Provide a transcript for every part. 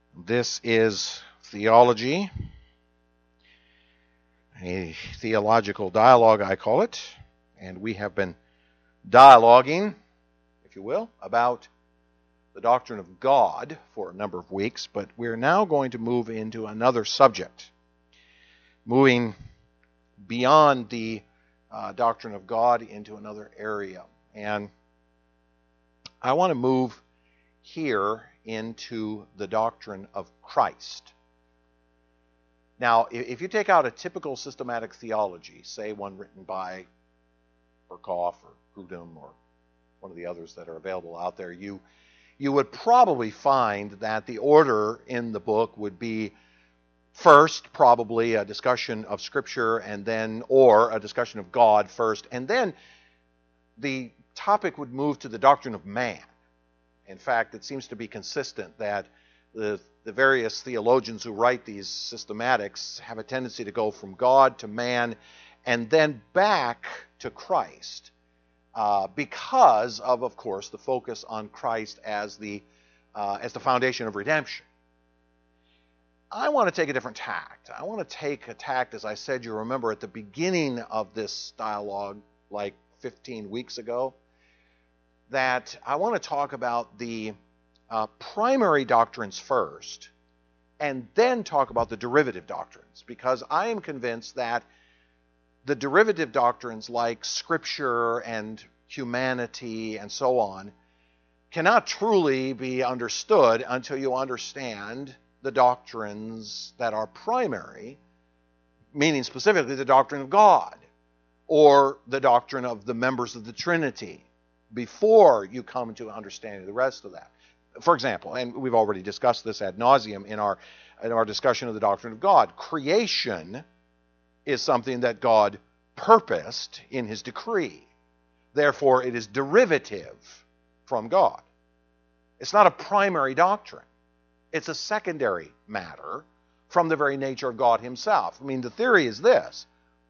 This is theology, a theological dialogue, I call it, and we have been dialoguing, if you will, about the doctrine of God for a number of weeks, but we're now going to move into another subject, moving beyond the doctrine of God into another area. And I want to move here into the doctrine of Christ. Now, if you take out a typical systematic theology, say one written by Berkhoff or Grudem or one of the others that are available out there, you would probably find that the order in the book would be first probably a discussion of Scripture and then, or a discussion of God first, and then the topic would move to the doctrine of man. In fact, it seems to be consistent that the various theologians who write these systematics have a tendency to go from God to man and then back to Christ because of course, the focus on Christ as the foundation of redemption. I want to take a different tact. I want to take a tact, as I said, you remember at the beginning of this dialogue, like 15 weeks ago, that I want to talk about the primary doctrines first, and then talk about the derivative doctrines, because I am convinced that the derivative doctrines like Scripture and humanity and so on cannot truly be understood until you understand the doctrines that are primary, meaning specifically the doctrine of God or the doctrine of the members of the Trinity, before you come to understanding the rest of that. For example, and we've already discussed this ad nauseum in our discussion of the doctrine of God, creation is something that God purposed in his decree. Therefore, it is derivative from God. It's not a primary doctrine. It's a secondary matter from the very nature of God himself. I mean, the theory is this: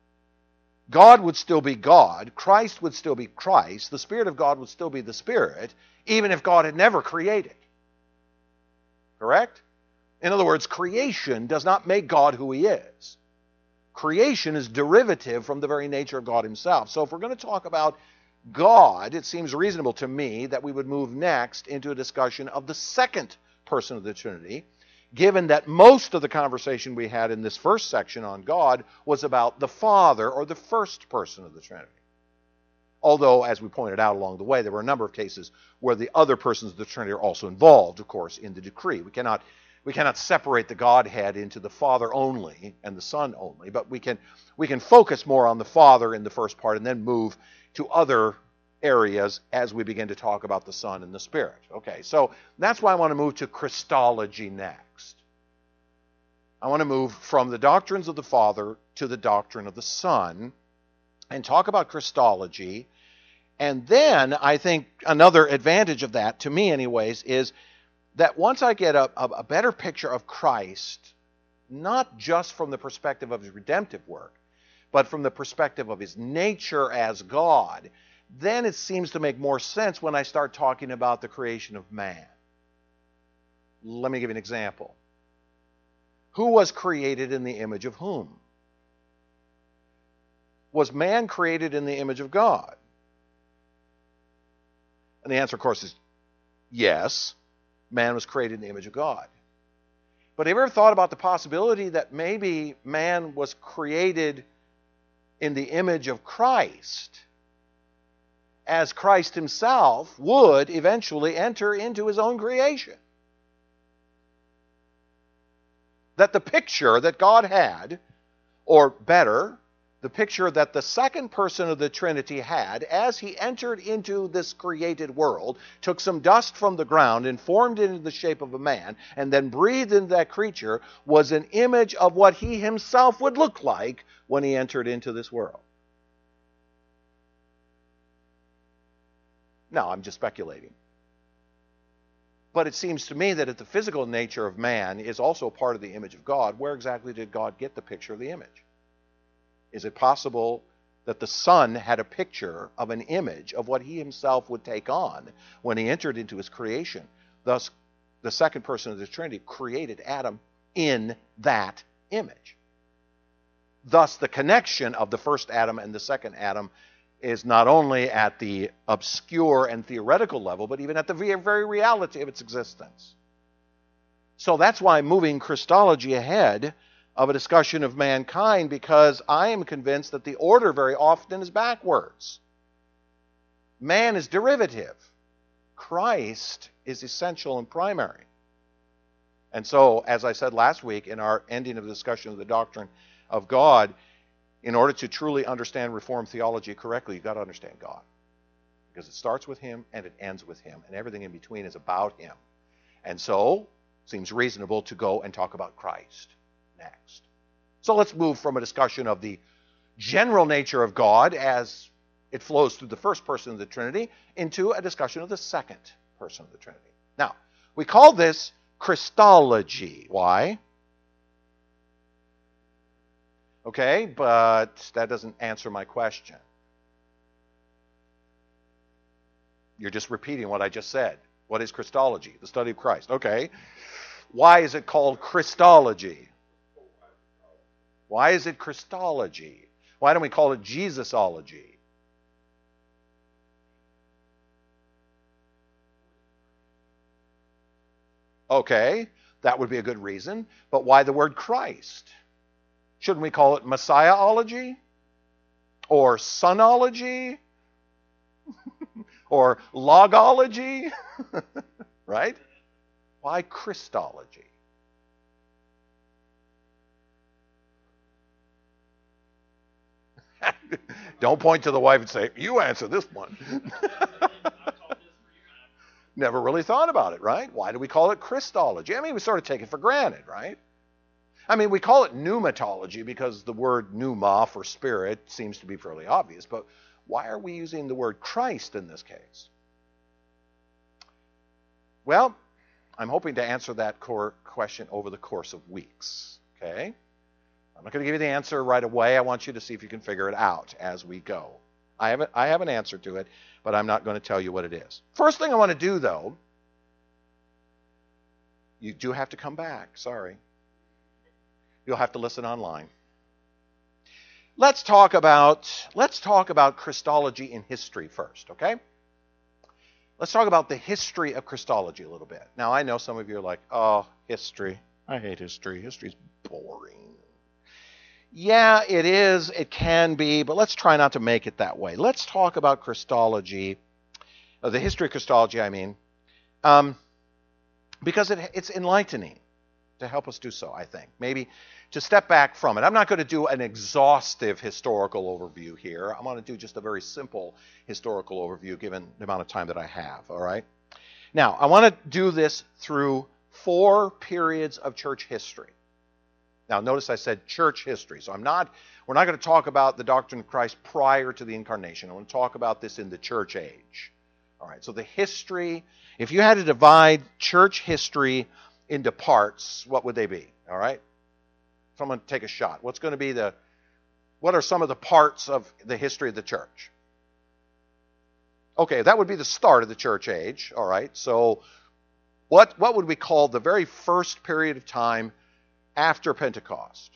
God would still be God, Christ would still be Christ, the Spirit of God would still be the Spirit, even if God had never created. Correct? In other words, creation does not make God who he is. Creation is derivative from the very nature of God himself. So if we're going to talk about God, it seems reasonable to me that we would move next into a discussion of the second person of the Trinity, given that most of the conversation we had in this first section on God was about the Father, or the first person of the Trinity. Although, as we pointed out along the way, there were a number of cases where the other persons of the Trinity are also involved, of course, in the decree. We cannot separate the Godhead into the Father only and the Son only, but we can focus more on the Father in the first part and then move to other areas as we begin to talk about the Son and the Spirit. Okay, so that's why I want to move to Christology next. I want to move from the doctrines of the Father to the doctrine of the Son and talk about Christology. And then I think another advantage of that, to me anyways, is that once I get a better picture of Christ, not just from the perspective of his redemptive work, but from the perspective of his nature as God, then it seems to make more sense when I start talking about the creation of man. Let me give you an example. Who was created in the image of whom? Was man created in the image of God? And the answer, of course, is yes. Man was created in the image of God. But have you ever thought about the possibility that maybe man was created in the image of Christ, as Christ himself would eventually enter into his own creation? That the picture that God had, or better, the picture that the second person of the Trinity had as he entered into this created world, took some dust from the ground and formed it into the shape of a man, and then breathed into that creature, was an image of what he himself would look like when he entered into this world. Now, I'm just speculating. But it seems to me that if the physical nature of man is also part of the image of God, where exactly did God get the picture of the image? Is it possible that the Son had a picture of an image of what he himself would take on when he entered into his creation, thus the second person of the Trinity, created Adam in that image. Thus, the connection of the first Adam and the second Adam is not only at the obscure and theoretical level, but even at the very reality of its existence. So that's why I'm moving Christology ahead of a discussion of mankind, because I am convinced that the order very often is backwards. Man is derivative. Christ is essential and primary. And so, as I said last week in our ending of the discussion of the doctrine of God, in order to truly understand Reformed theology correctly, you've got to understand God. Because it starts with Him and it ends with Him, and everything in between is about Him. And so, it seems reasonable to go and talk about Christ next. So let's move from a discussion of the general nature of God as it flows through the first person of the Trinity into a discussion of the second person of the Trinity. Now, we call this Christology. Why? Okay, but that doesn't answer my question. You're just repeating what I just said. What is Christology? The study of Christ. Okay. Why is it called Christology? Why is it Christology? Why don't we call it Jesusology? Okay, that would be a good reason. But why the word Christ? Shouldn't we call it Messiahology? Or Sonology? Or Logology? Right? Why Christology? Don't point to the wife and say, you answer this one. Never really thought about it, right? Why do we call it Christology? I mean, we sort of take it for granted, right? I mean, we call it pneumatology because the word pneuma for spirit seems to be fairly obvious, but why are we using the word Christ in this case? Well, I'm hoping to answer that question over the course of weeks, okay? I'm not going to give you the answer right away. I want you to see if you can figure it out as we go. I have an answer to it, but I'm not going to tell you what it is. First thing I want to do, though, you do have to come back. Sorry. You'll have to listen online. Let's talk about Christology in history first, okay? Let's talk about the history of Christology a little bit. Now, I know some of you are like, oh, history. I hate history. History's boring. Yeah, it is. It can be, but let's try not to make it that way. Let's talk about Christology, the history of Christology, I mean, because it's enlightening to help us do so, I think. Maybe to step back from it. I'm not going to do an exhaustive historical overview here. I'm going to do just a very simple historical overview given the amount of time that I have, all right? Now, I want to do this through 4 periods of church history. Now, notice I said church history. So we're not going to talk about the doctrine of Christ prior to the incarnation. I want to talk about this in the church age. All right, so the history, if you had to divide church history into parts, what would they be? All right? Someone take a shot. What are some of the parts of the history of the church? Okay, that would be the start of the church age. All right, so what would we call the very first period of time after Pentecost?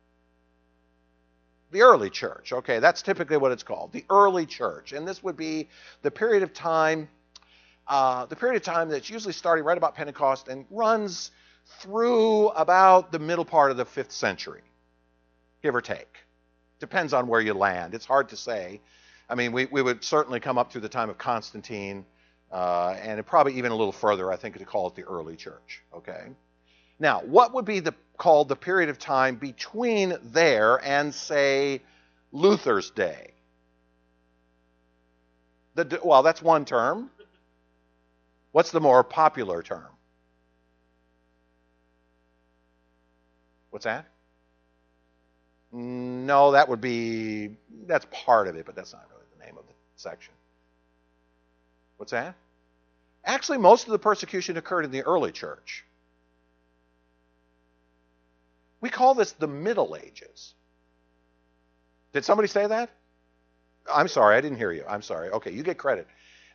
The early church. Okay, that's typically what it's called, the early church. And this would be the period of time that's usually starting right about Pentecost and runs through about the middle part of the 5th century, give or take. Depends on where you land. It's hard to say. I mean, we would certainly come up through the time of Constantine, and probably even a little further, I think, to call it the early church. Okay. Now, what would be called the period of time between there and, say, Luther's day? Well, that's one term. What's the more popular term? What's that? No, that's part of it, but that's not really the name of the section. What's that? Actually, most of the persecution occurred in the early church. We call this the Middle Ages. Did somebody say that? I'm sorry, I didn't hear you. I'm sorry. Okay, you get credit.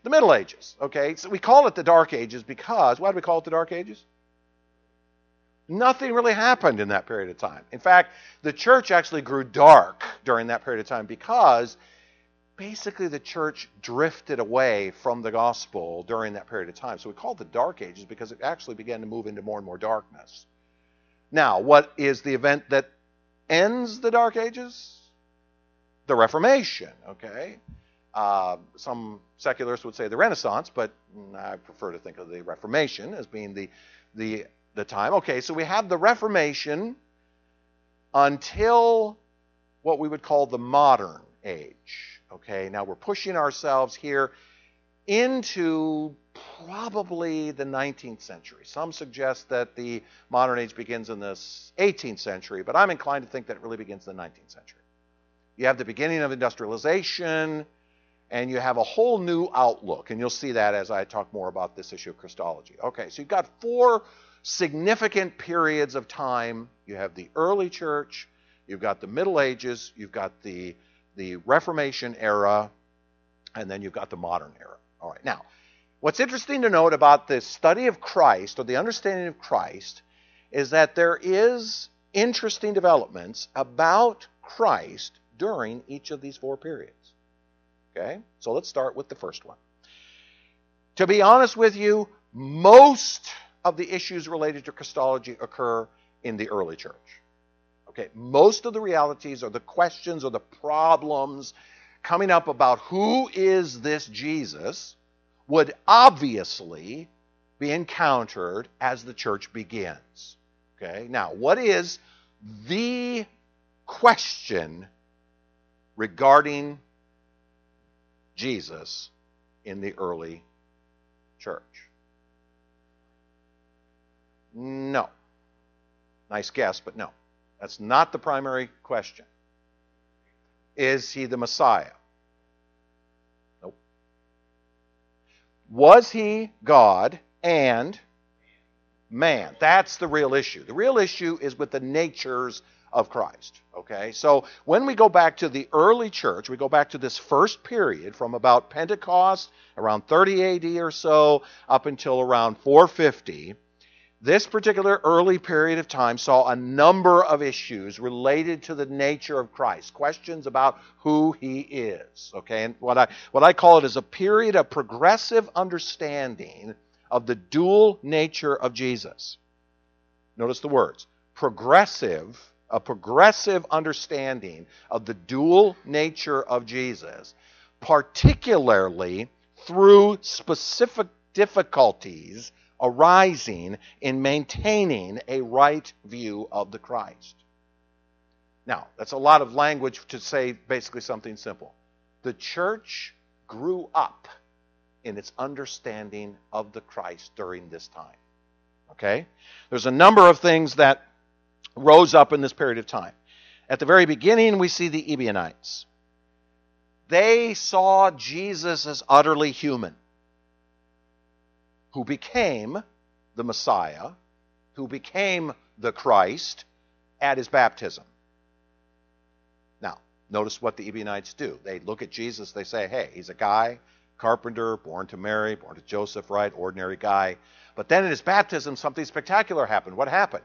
The Middle Ages, okay? So we call it the Dark Ages because, why do we call it the Dark Ages? Nothing really happened in that period of time. In fact, the church actually grew dark during that period of time because basically the church drifted away from the gospel during that period of time. So we call it the Dark Ages because it actually began to move into more and more darkness. Now, what is the event that ends the Dark Ages? The Reformation, okay? Some secularists would say the Renaissance, but I prefer to think of the Reformation as being the time. Okay, so we have the Reformation until what we would call the modern age. Okay, now we're pushing ourselves here into probably the 19th century. Some suggest that the modern age begins in the 18th century, but I'm inclined to think that it really begins in the 19th century. You have the beginning of industrialization, and you have a whole new outlook, and you'll see that as I talk more about this issue of Christology. Okay, so you've got four significant periods of time. You have the early church, you've got the Middle Ages, you've got the Reformation era, and then you've got the modern era. All right, now, what's interesting to note about the study of Christ, or the understanding of Christ, is that there is interesting developments about Christ during each of these four periods. Okay, so let's start with the first one. To be honest with you, most of the issues related to Christology occur in the early church. Okay, most of the realities or the questions or the problems coming up about who is this Jesus would obviously be encountered as the church begins. Okay, now what is the question regarding Jesus in the early church? No. Nice guess, but no. That's not the primary question. Is he the Messiah? Nope. Was he God and man? That's the real issue. The real issue is with the natures of Christ. Okay, so when we go back to the early church, we go back to this first period from about Pentecost, around 30 AD or so, up until around 450. This particular early period of time saw a number of issues related to the nature of Christ, questions about who he is. Okay, and what I call it is a period of progressive understanding of the dual nature of Jesus. Notice the words, a progressive understanding of the dual nature of Jesus, particularly through specific difficulties arising in maintaining a right view of the Christ. Now, that's a lot of language to say basically something simple. The church grew up in its understanding of the Christ during this time. Okay? There's a number of things that rose up in this period of time. At the very beginning, we see the Ebionites. They saw Jesus as utterly human, who became the Messiah, who became the Christ at his baptism. Now, notice what the Ebionites do. They look at Jesus, they say, hey, he's a guy, carpenter, born to Mary, born to Joseph, right? Ordinary guy. But then at his baptism, something spectacular happened. What happened?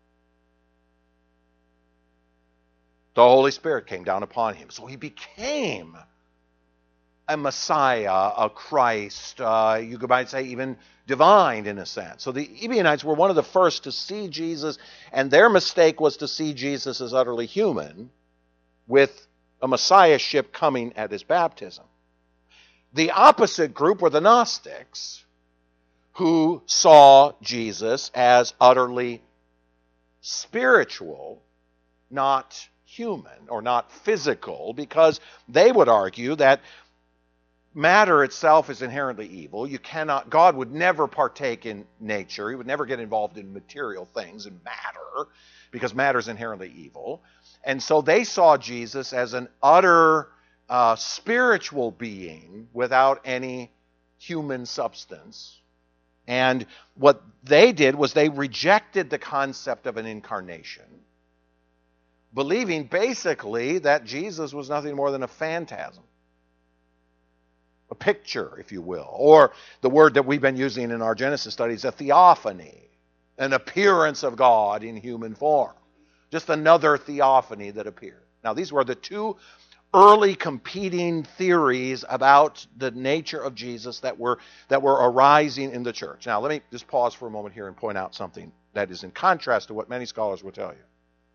The Holy Spirit came down upon him. So he became a Messiah, a Christ, you might say even divine in a sense. So the Ebionites were one of the first to see Jesus, and their mistake was to see Jesus as utterly human with a messiahship coming at his baptism. The opposite group were the Gnostics, who saw Jesus as utterly spiritual, not human or not physical, because they would argue that matter itself is inherently evil. God would never partake in nature. He would never get involved in material things and matter, because matter is inherently evil. And so they saw Jesus as an utter spiritual being without any human substance. And what they did was they rejected the concept of an incarnation, believing basically that Jesus was nothing more than a phantasm. a picture, if you will, or the word that we've been using in our Genesis studies, a theophany, an appearance of God in human form. Just another theophany that appeared. Now, these were the two early competing theories about the nature of Jesus that were arising in the church. Now, let me just pause for a moment here and point out something that is in contrast to what many scholars will tell you.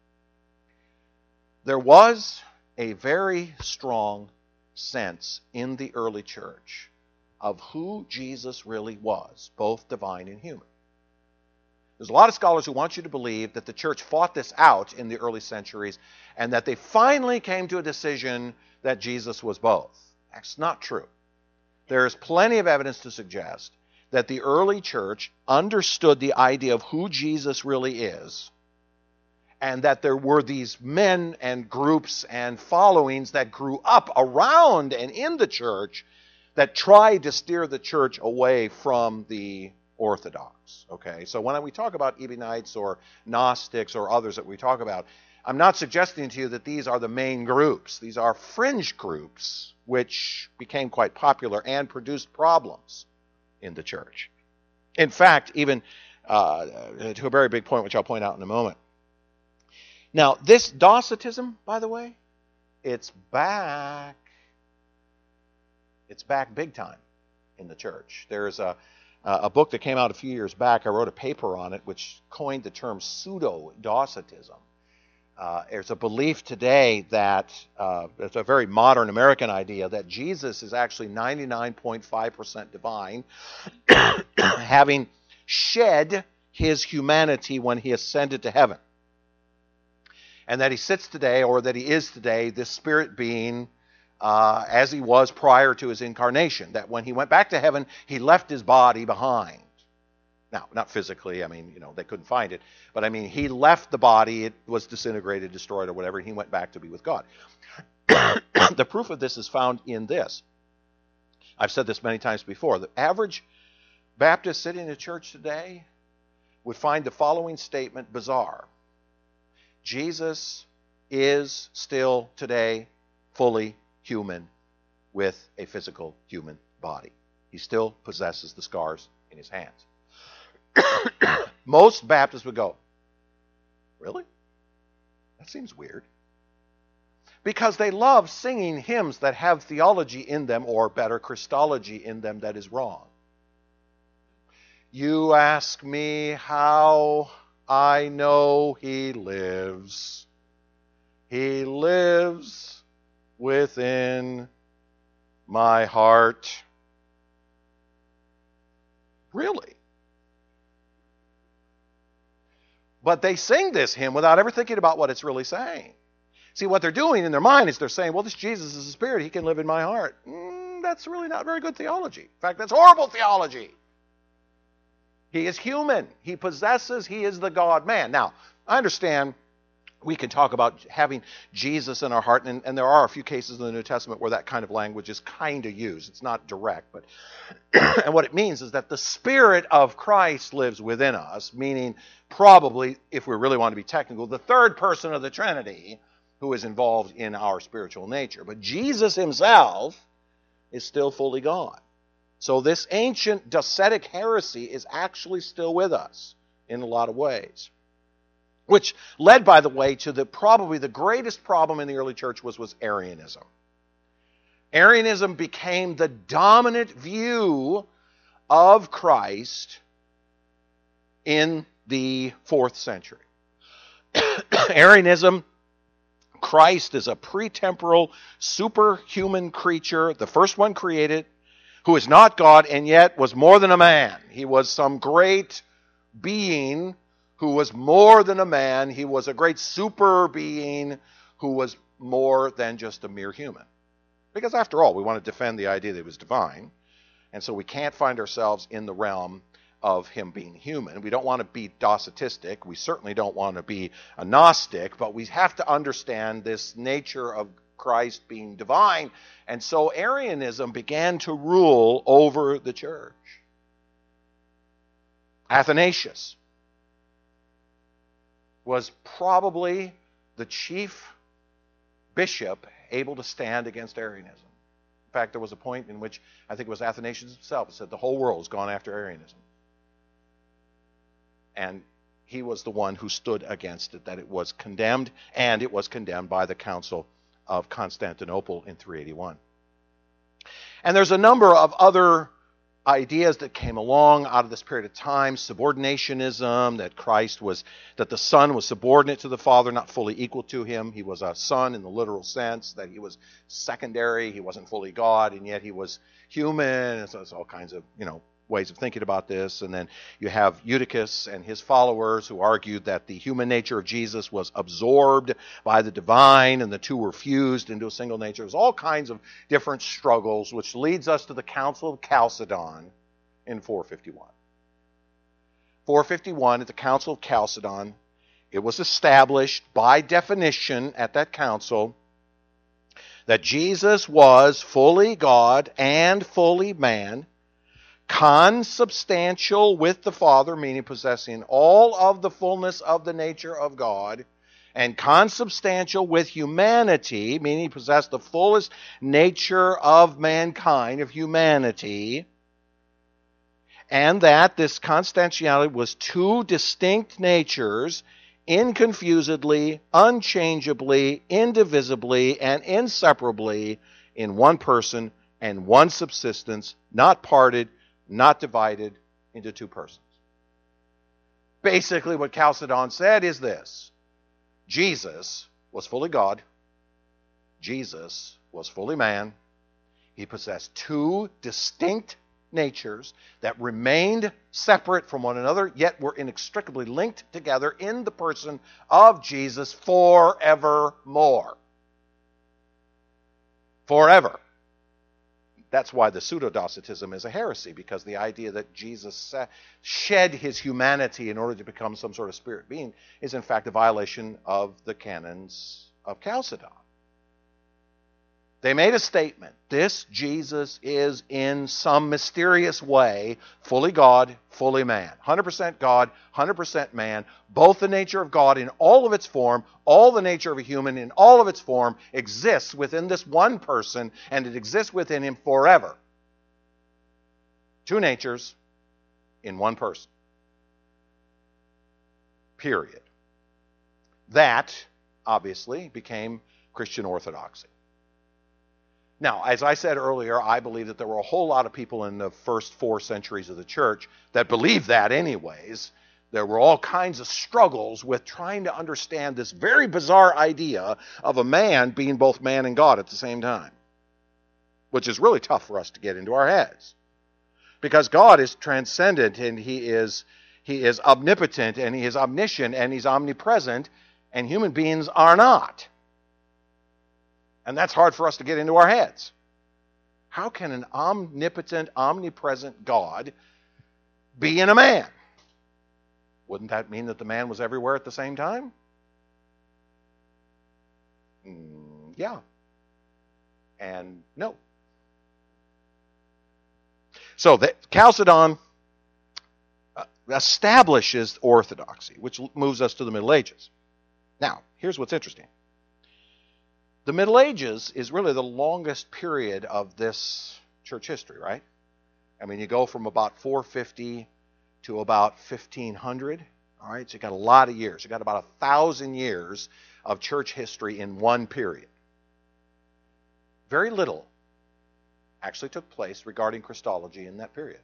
There was a very strong sense in the early church of who Jesus really was, both divine and human. There's a lot of scholars who want you to believe that the church fought this out in the early centuries and that they finally came to a decision that Jesus was both. That's not true. There is plenty of evidence to suggest that the early church understood the idea of who Jesus really is, and that there were these men and groups and followings that grew up around and in the church that tried to steer the church away from the Orthodox. Okay, so when we talk about Ebionites or Gnostics or others that we talk about, I'm not suggesting to you that these are the main groups. These are fringe groups which became quite popular and produced problems in the church. In fact, even to a very big point, which I'll point out in a moment. Now, this Docetism, by the way, it's back. It's back big time in the church. There's a book that came out a few years back. I wrote a paper on it, which coined the term pseudo-Docetism. There's a belief today that it's a very modern American idea that Jesus is actually 99.5% divine, having shed his humanity when he ascended to heaven. And that he sits today, or that he is today, this spirit being as he was prior to his incarnation. That when he went back to heaven, he left his body behind. Now, not physically, they couldn't find it. But he left the body, it was disintegrated, destroyed, or whatever, and he went back to be with God. The proof of this is found in this. I've said this many times before. The average Baptist sitting in a church today would find the following statement bizarre. Jesus is still today fully human with a physical human body. He still possesses the scars in his hands. Most Baptists would go, really? That seems weird. Because they love singing hymns that have theology in them, or better, Christology in them that is wrong. You ask me how I know he lives. He lives within my heart. Really? But they sing this hymn without ever thinking about what it's really saying. See, what they're doing in their mind is they're saying, well, this Jesus is a spirit. He can live in my heart. That's really not very good theology. In fact, that's horrible theology. He is human. He possesses, he is the God-man. Now, I understand we can talk about having Jesus in our heart, and there are a few cases in the New Testament where that kind of language is kind of used. It's not direct, but and what it means is that the Spirit of Christ lives within us, meaning probably, if we really want to be technical, the third person of the Trinity who is involved in our spiritual nature. But Jesus himself is still fully God. So this ancient Docetic heresy is actually still with us in a lot of ways. Which led, by the way, to probably the greatest problem in the early church was Arianism. Arianism became the dominant view of Christ in the 4th century. Arianism, Christ is a pretemporal, superhuman creature, the first one created, who is not God and yet was more than a man. He was some great being who was more than a man. He was a great super being who was more than just a mere human. Because after all, we want to defend the idea that he was divine. And so we can't find ourselves in the realm of him being human. We don't want to be Docetistic. We certainly don't want to be a Gnostic. But we have to understand this nature of Christ being divine. And so Arianism began to rule over the church. Athanasius was probably the chief bishop able to stand against Arianism. In fact, there was a point in which I think it was Athanasius himself said the whole world has gone after Arianism. And he was the one who stood against it, that it was condemned, and it was condemned by the Council of Constantinople in 381. And there's a number of other ideas that came along out of this period of time. Subordinationism, that the Son was subordinate to the Father, not fully equal to him. He was a son in the literal sense, that he was secondary, he wasn't fully God, and yet he was human. And so there's all kinds of, ways of thinking about this. And then you have Eutychus and his followers who argued that the human nature of Jesus was absorbed by the divine and the two were fused into a single nature. There's all kinds of different struggles, which leads us to the Council of Chalcedon in 451. 451, at the Council of Chalcedon, it was established by definition at that council that Jesus was fully God and fully man, consubstantial with the Father, meaning possessing all of the fullness of the nature of God, and consubstantial with humanity, meaning he possessed the fullest nature of mankind, of humanity, and that this consubstantiality was two distinct natures, inconfusedly, unchangeably, indivisibly, and inseparably in one person and one subsistence, not parted, not divided into two persons. Basically, what Chalcedon said is this: Jesus was fully God. Jesus was fully man. He possessed two distinct natures that remained separate from one another, yet were inextricably linked together in the person of Jesus forevermore. Forever. That's why the pseudo-Docetism is a heresy, because the idea that Jesus shed his humanity in order to become some sort of spirit being is in fact a violation of the canons of Chalcedon. They made a statement: this Jesus is in some mysterious way fully God, fully man. 100% God, 100% man. Both the nature of God in all of its form, all the nature of a human in all of its form exists within this one person, and it exists within him forever. Two natures in one person. Period. That, obviously, became Christian orthodoxy. Now, as I said earlier, I believe that there were a whole lot of people in the first 4 centuries of the church that believed that anyways. There were all kinds of struggles with trying to understand this very bizarre idea of a man being both man and God at the same time, which is really tough for us to get into our heads. Because God is transcendent, and He is omnipotent, and He is omniscient, and He's omnipresent, and human beings are not. And that's hard for us to get into our heads. How can an omnipotent, omnipresent God be in a man? Wouldn't that mean that the man was everywhere at the same time? Yeah. And no. So Chalcedon establishes orthodoxy, which moves us to the Middle Ages. Now, here's what's interesting. The Middle Ages is really the longest period of this church history, right? I mean, you go from about 450 to about 1500, all right? So you got a lot of years. You got about 1,000 years of church history in one period. Very little actually took place regarding Christology in that period.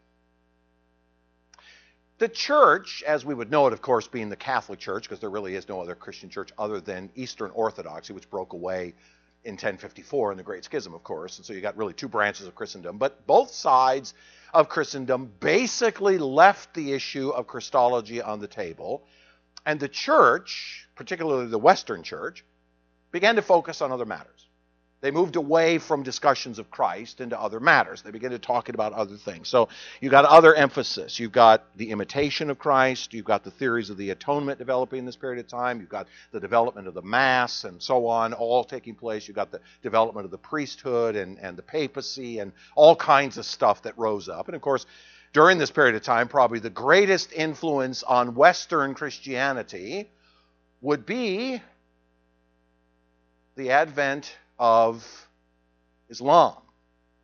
The church, as we would know it, of course, being the Catholic Church, because there really is no other Christian church other than Eastern Orthodoxy, which broke away in 1054 in the Great Schism, of course. And so you got really two branches of Christendom. But both sides of Christendom basically left the issue of Christology on the table. And the church, particularly the Western Church, began to focus on other matters. They moved away from discussions of Christ into other matters. They began to talk about other things. So you've got other emphasis. You've got the imitation of Christ. You've got the theories of the atonement developing in this period of time. You've got the development of the Mass and so on, all taking place. You've got the development of the priesthood and the papacy and all kinds of stuff that rose up. And of course, during this period of time, probably the greatest influence on Western Christianity would be the advent of Islam.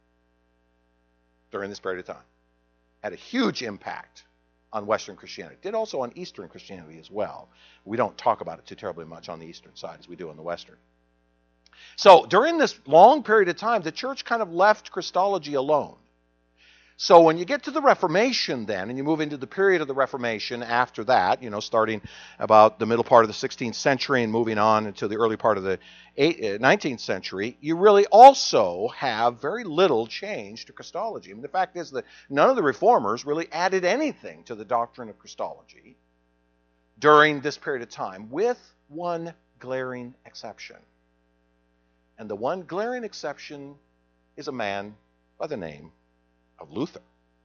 during this period of time. Had a huge impact on Western Christianity. Did also on Eastern Christianity as well. We don't talk about it too terribly much on the Eastern side as we do on the Western. So during this long period of time, the church kind of left Christology alone. So when you get to the Reformation then, and you move into the period of the Reformation after that, starting about the middle part of the 16th century and moving on into the early part of the 19th century, you really also have very little change to Christology. I mean, the fact is that none of the reformers really added anything to the doctrine of Christology during this period of time, with one glaring exception. And the one glaring exception is a man by the name of Luther.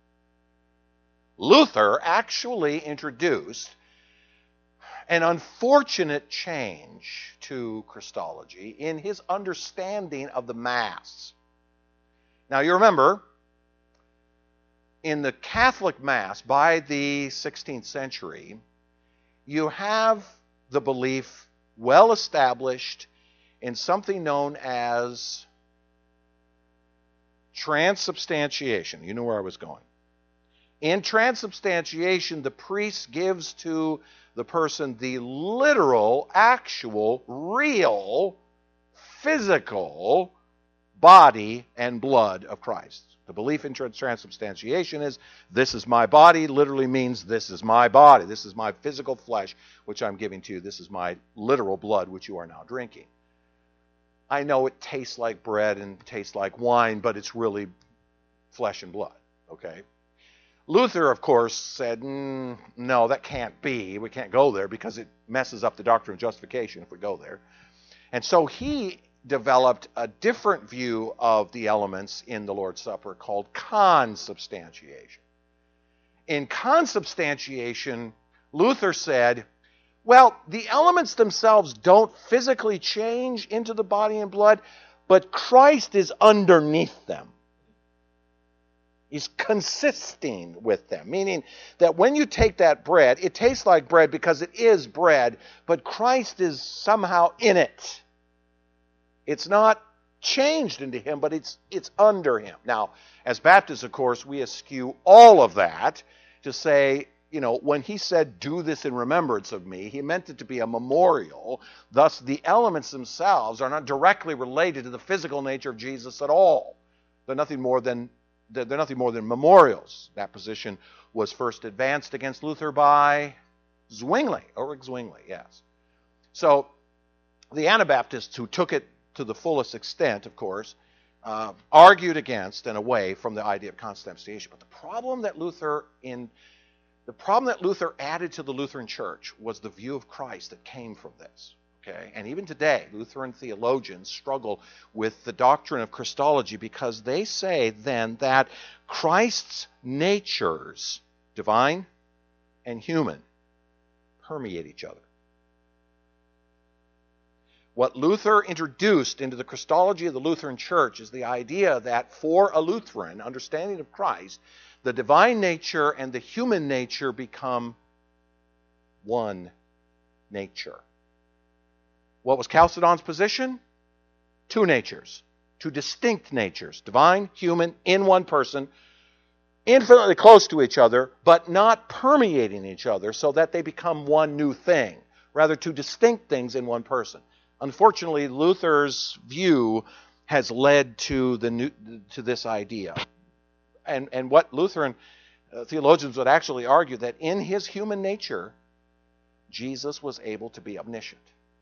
Luther actually introduced an unfortunate change to Christology in his understanding of the Mass. Now you remember, in the Catholic Mass by the 16th century, you have the belief well established in something known as transubstantiation. You know where I was going. In transubstantiation, the priest gives to the person the literal, actual, real, physical body and blood of Christ. The belief in transubstantiation is, this is my body, literally means this is my body. This is my physical flesh, which I'm giving to you. This is my literal blood, which you are now drinking. I know it tastes like bread and tastes like wine, but it's really flesh and blood, okay? Luther, of course, said, no, that can't be. We can't go there because it messes up the doctrine of justification if we go there. And so he developed a different view of the elements in the Lord's Supper called consubstantiation. In consubstantiation, Luther said, well, the elements themselves don't physically change into the body and blood, but Christ is underneath them. He's consisting with them, meaning that when you take that bread, it tastes like bread because it is bread, but Christ is somehow in it. It's not changed into him, but it's under him. Now, as Baptists, of course, we eschew all of that to say, when he said, do this in remembrance of me, he meant it to be a memorial. Thus, the elements themselves are not directly related to the physical nature of Jesus at all. They're nothing more than memorials. That position was first advanced against Luther by Zwingli, Ulrich Zwingli, yes. So, the Anabaptists who took it to the fullest extent, of course, argued against and away from the idea of consubstantiation. But the problem that Luther added to the Lutheran Church was the view of Christ that came from this. Okay? And even today, Lutheran theologians struggle with the doctrine of Christology because they say then that Christ's natures, divine and human, permeate each other. What Luther introduced into the Christology of the Lutheran Church is the idea that for a Lutheran understanding of Christ, the divine nature and the human nature become one nature. What was Chalcedon's position? Two natures, two distinct natures, divine, human, in one person, infinitely close to each other, but not permeating each other so that they become one new thing. Rather, two distinct things in one person. Unfortunately, Luther's view has led to this idea. And what Lutheran theologians would actually argue that in his human nature, Jesus was able to be omniscient.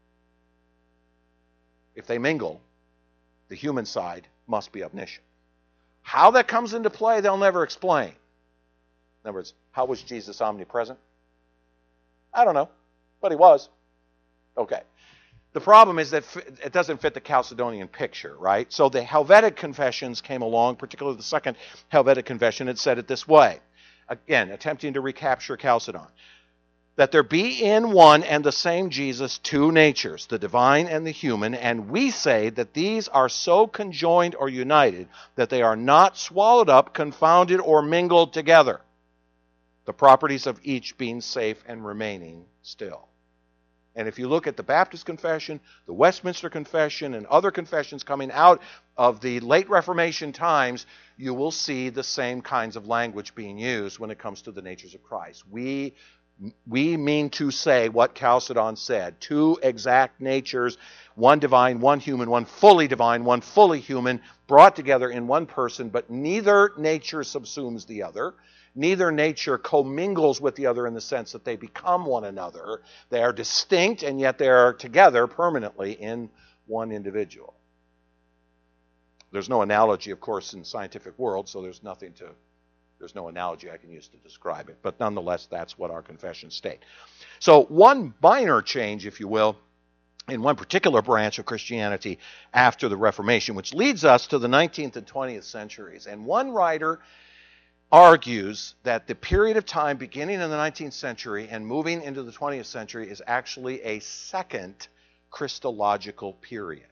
If they mingle, the human side must be omniscient. How that comes into play, they'll never explain. In other words, how was Jesus omnipresent? I don't know, but he was. Okay. The problem is that it doesn't fit the Chalcedonian picture, right? So the Helvetic confessions came along, particularly the Second Helvetic Confession, and said it this way. Again, attempting to recapture Chalcedon. That there be in one and the same Jesus two natures, the divine and the human, and we say that these are so conjoined or united that they are not swallowed up, confounded, or mingled together, the properties of each being safe and remaining still. And if you look at the Baptist Confession, the Westminster Confession, and other confessions coming out of the late Reformation times, you will see the same kinds of language being used when it comes to the natures of Christ. We mean to say what Chalcedon said, two exact natures, one divine, one human, one fully divine, one fully human, brought together in one person, but neither nature subsumes the other. Neither nature commingles with the other in the sense that they become one another. They are distinct, and yet they are together permanently in one individual. There's no analogy, of course, in the scientific world, so there's no analogy I can use to describe it. But nonetheless, that's what our confessions state. So one minor change, if you will, in one particular branch of Christianity after the Reformation, which leads us to the 19th and 20th centuries. And one writer argues that the period of time beginning in the 19th century and moving into the 20th century is actually a second Christological period.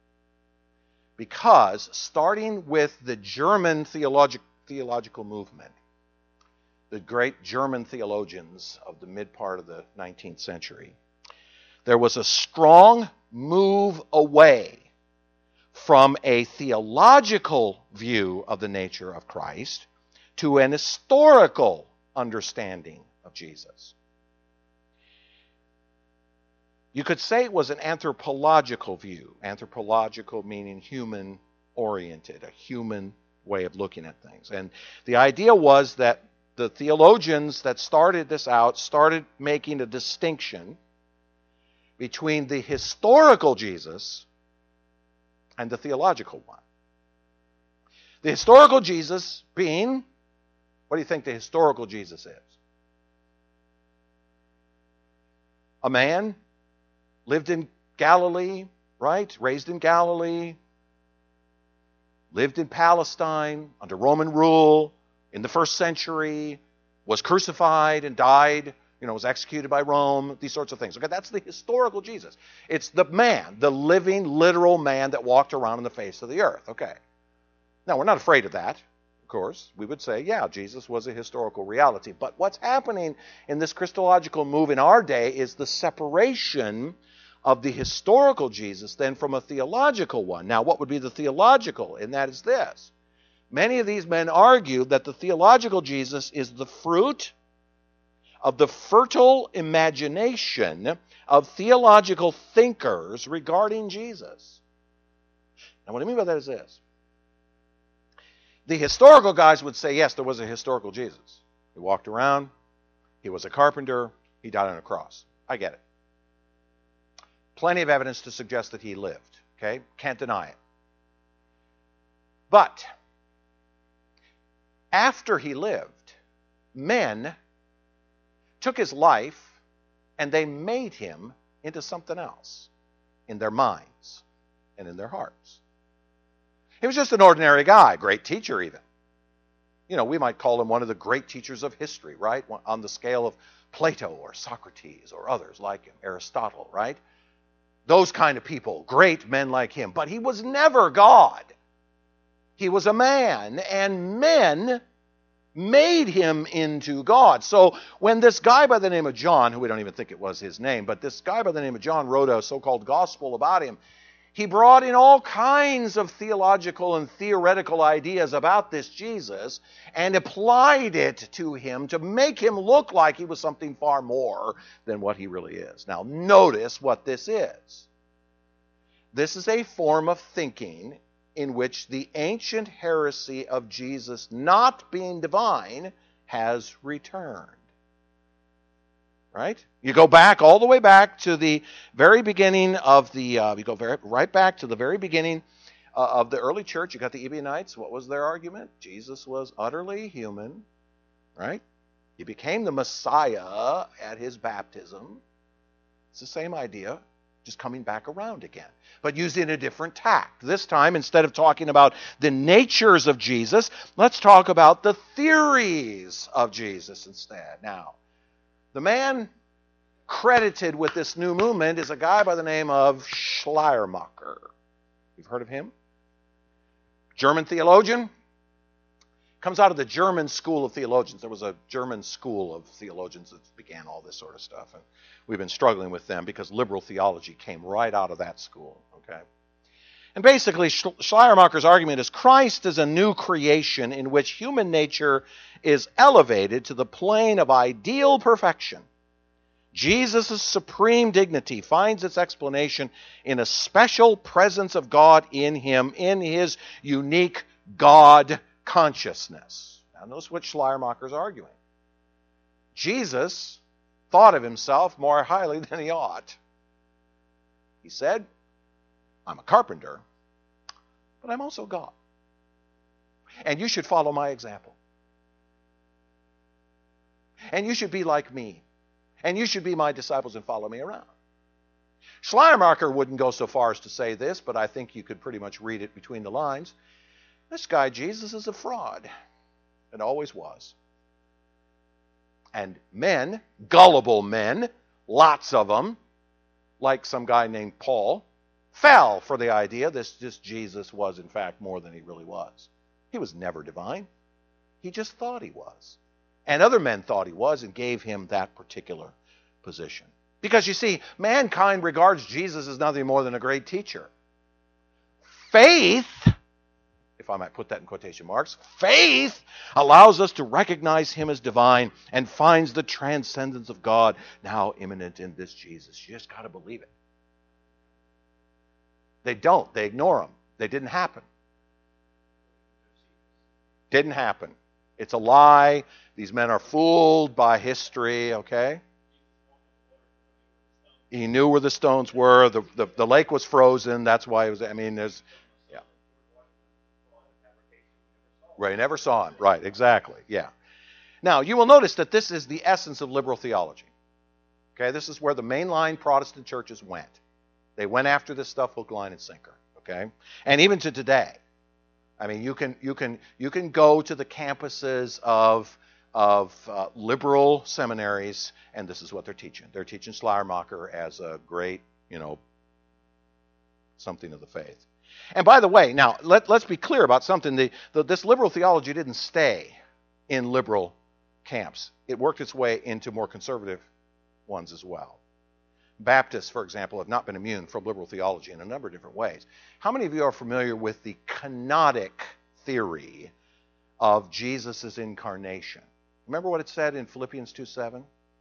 Because starting with the German theological movement, the great German theologians of the mid part of the 19th century, there was a strong move away from a theological view of the nature of Christ to an historical understanding of Jesus. You could say it was an anthropological view. Anthropological meaning human-oriented, a human way of looking at things. And the idea was that the theologians that started this out started making a distinction between the historical Jesus and the theological one. The historical Jesus being, what do you think the historical Jesus is? A man lived in Galilee, right? Raised in Galilee, lived in Palestine under Roman rule in the first century, was crucified and died, was executed by Rome, these sorts of things. Okay, that's the historical Jesus. It's the man, the living, literal man that walked around on the face of the earth. Okay. Now, we're not afraid of that. Of course, we would say, yeah, Jesus was a historical reality. But what's happening in this Christological move in our day is the separation of the historical Jesus then from a theological one. Now, what would be the theological? And that is this. Many of these men argue that the theological Jesus is the fruit of the fertile imagination of theological thinkers regarding Jesus. Now, what I mean by that is this. The historical guys would say, yes, there was a historical Jesus. He walked around. He was a carpenter. He died on a cross. I get it. Plenty of evidence to suggest that he lived. Okay? Can't deny it. But after he lived, men took his life and they made him into something else in their minds and in their hearts. He was just an ordinary guy, great teacher even. We might call him one of the great teachers of history, right? On the scale of Plato or Socrates or others like him, Aristotle, right? Those kind of people, great men like him. But he was never God. He was a man, and men made him into God. So when this guy by the name of John, who we don't even think it was his name, but this guy by the name of John wrote a so-called gospel about him, he brought in all kinds of theological and theoretical ideas about this Jesus and applied it to him to make him look like he was something far more than what he really is. Now, notice what this is. This is a form of thinking in which the ancient heresy of Jesus not being divine has returned. Right? You go back, all the way back to the very beginning of the, right back to the very beginning of the early church. You got the Ebionites. What was their argument? Jesus was utterly human, right? He became the Messiah at his baptism. It's the same idea, just coming back around again, but used in a different tact. This time, instead of talking about the natures of Jesus, let's talk about the theories of Jesus instead. Now, the man credited with this new movement is a guy by the name of Schleiermacher. You've heard of him? German theologian. Comes out of the German school of theologians. There was a German school of theologians that began all this sort of stuff. And we've been struggling with them because liberal theology came right out of that school. Okay. And basically, Schleiermacher's argument is Christ is a new creation in which human nature is elevated to the plane of ideal perfection. Jesus' supreme dignity finds its explanation in a special presence of God in him, in his unique God consciousness. Now notice what Schleiermacher's arguing. Jesus thought of himself more highly than he ought. He said, I'm a carpenter, but I'm also God. And you should follow my example. And you should be like me. And you should be my disciples and follow me around. Schleiermacher wouldn't go so far as to say this, but I think you could pretty much read it between the lines. This guy, Jesus, is a fraud. And always was. And men, gullible men, lots of them, like some guy named Paul, fell for the idea this Jesus was, in fact, more than he really was. He was never divine. He just thought he was. And other men thought he was and gave him that particular position. Because you see, mankind regards Jesus as nothing more than a great teacher. Faith, if I might put that in quotation marks, faith allows us to recognize him as divine and finds the transcendence of God now immanent in this Jesus. You just got to believe it. They don't. They ignore him. They didn't happen. Didn't happen. It's a lie. These men are fooled by history, okay? He knew where the stones were. The lake was frozen. That's why it was, there's, yeah. Right, never saw him. Right, exactly, yeah. Now, you will notice that this is the essence of liberal theology. Okay, this is where the mainline Protestant churches went. They went after this stuff hook, line, and sinker, okay? And even to today. You can go to the campuses of liberal seminaries, and this is what they're teaching. They're teaching Schleiermacher as a great, something of the faith. And by the way, now let's be clear about something. This liberal theology didn't stay in liberal camps. It worked its way into more conservative ones as well. Baptists, for example, have not been immune from liberal theology in a number of different ways. How many of you are familiar with the kenotic theory of Jesus' incarnation? Remember what it said in Philippians 2:7?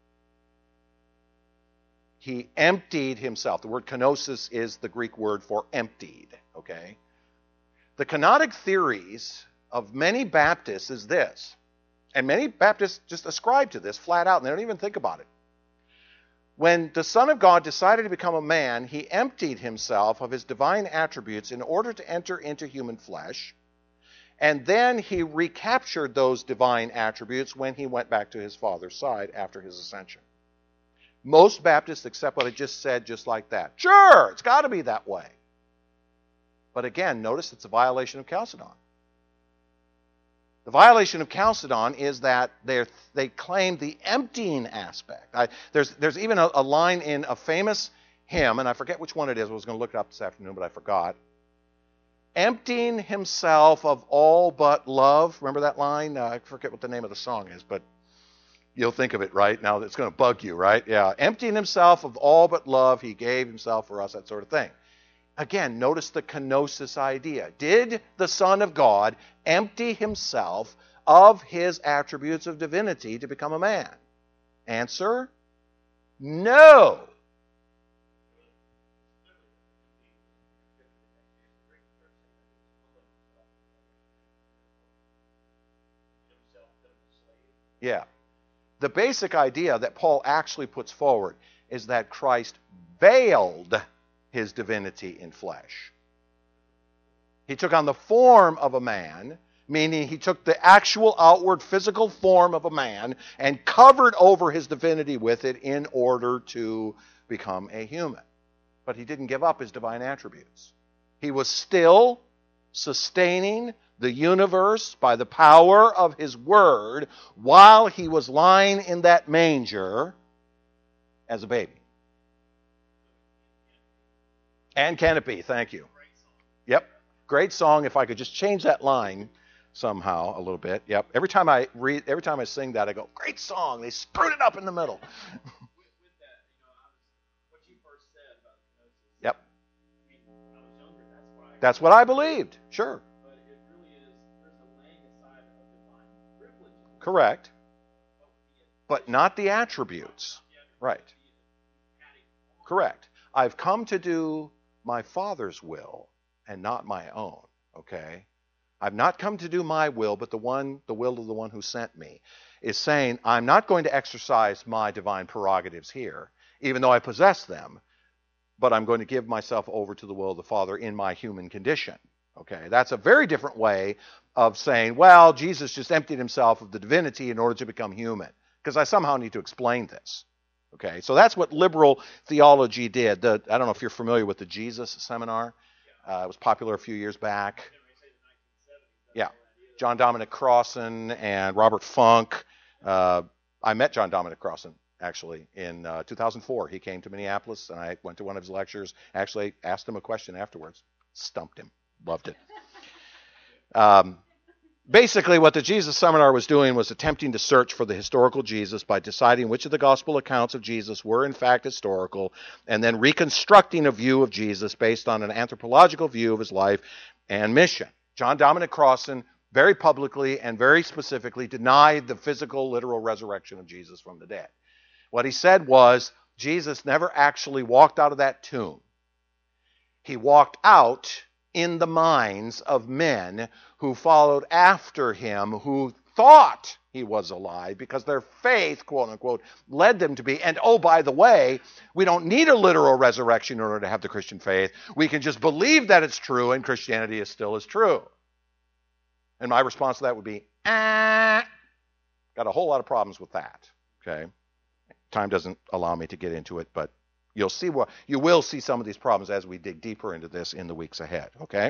He emptied himself. The word kenosis is the Greek word for emptied, okay? The kenotic theories of many Baptists is this, and many Baptists just ascribe to this flat out, and they don't even think about it. When the Son of God decided to become a man, he emptied himself of his divine attributes in order to enter into human flesh, and then he recaptured those divine attributes when he went back to his Father's side after his ascension. Most Baptists accept what I just said just like that. Sure, it's got to be that way. But again, notice it's a violation of Chalcedon. The violation of Chalcedon is that they claim the emptying aspect. There's even a line in a famous hymn, and I forget which one it is. I was going to look it up this afternoon, but I forgot. Emptying himself of all but love. Remember that line? I forget what the name of the song is, but you'll think of it, right? Now it's going to bug you, right? Yeah. Emptying himself of all but love, he gave himself for us, that sort of thing. Again, notice the kenosis idea. Did the Son of God empty himself of his attributes of divinity to become a man? Answer, no. Yeah. The basic idea that Paul actually puts forward is that Christ veiled his divinity in flesh. He took on the form of a man, meaning he took the actual outward physical form of a man and covered over his divinity with it in order to become a human. But he didn't give up his divine attributes. He was still sustaining the universe by the power of his word while he was lying in that manger as a baby. And can it be? Thank you. Yep. Great song. If I could just change that line somehow a little bit. Yep. Every time I sing that, I go, great song. They screwed it up in the middle. Yep. That's what I believed. Sure. Correct. But not the attributes. Right. Correct. I've come to do my Father's will and not my own. Okay? I've not come to do my will, but the will of the one who sent me is saying, I'm not going to exercise my divine prerogatives here, even though I possess them, but I'm going to give myself over to the will of the Father in my human condition. Okay, that's a very different way of saying, well, Jesus just emptied himself of the divinity in order to become human, because I somehow need to explain this. Okay, so that's what liberal theology did. I don't know if you're familiar with the Jesus Seminar. It was popular a few years back. Yeah, John Dominic Crossan and Robert Funk. I met John Dominic Crossan, actually, in 2004. He came to Minneapolis, and I went to one of his lectures. Actually, asked him a question afterwards. Stumped him. Loved it. Basically, what the Jesus Seminar was doing was attempting to search for the historical Jesus by deciding which of the gospel accounts of Jesus were in fact historical, and then reconstructing a view of Jesus based on an anthropological view of his life and mission. John Dominic Crossan very publicly and very specifically denied the physical, literal resurrection of Jesus from the dead. What he said was, Jesus never actually walked out of that tomb. He walked out in the minds of men who followed after him, who thought he was alive because their faith, quote unquote, led them to be. And oh, by the way, we don't need a literal resurrection in order to have the Christian faith. We can just believe that it's true, and Christianity is still as true. And my response to that would be, got a whole lot of problems with that. Okay, time doesn't allow me to get into it, but you will see some of these problems as we dig deeper into this in the weeks ahead. Okay,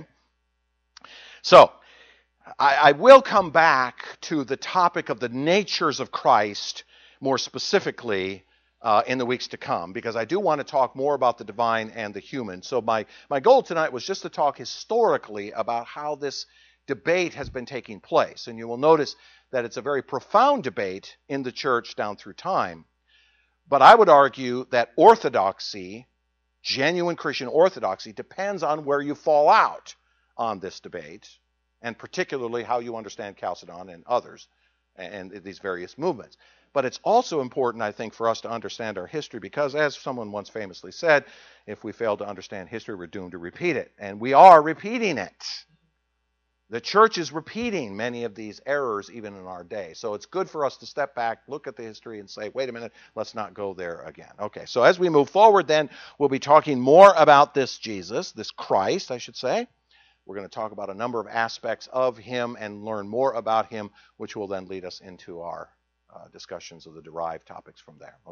so I will come back to the topic of the natures of Christ more specifically in the weeks to come, because I do want to talk more about the divine and the human. So my goal tonight was just to talk historically about how this debate has been taking place. And you will notice that it's a very profound debate in the church down through time. But I would argue that orthodoxy, genuine Christian orthodoxy, depends on where you fall out on this debate, and particularly how you understand Chalcedon and others and these various movements. But it's also important, I think, for us to understand our history, because as someone once famously said, if we fail to understand history, we're doomed to repeat it. And we are repeating it. The church is repeating many of these errors even in our day. So it's good for us to step back, look at the history, and say, wait a minute, let's not go there again. Okay, so as we move forward then, we'll be talking more about this Jesus, this Christ, I should say. We're going to talk about a number of aspects of him and learn more about him, which will then lead us into our discussions of the derived topics from there.